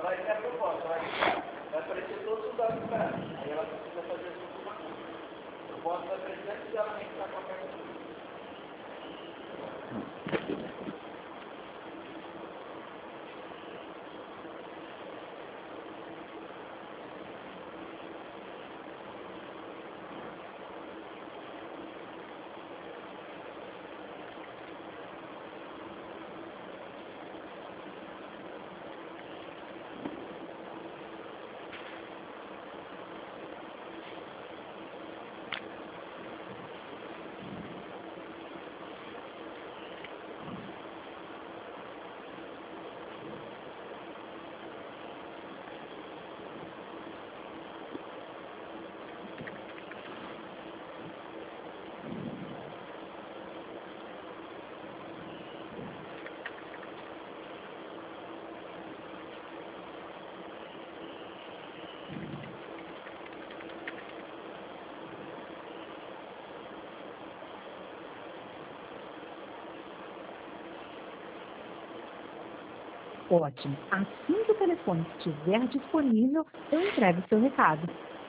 vai ter a proposta, vai aparecer todos os dados para ela. Aí ela precisa fazer a sua curva. A proposta vai aparecer antes dela nem estar qualquer coisa. Ótimo. Assim que o telefone estiver disponível, eu entrego o seu recado.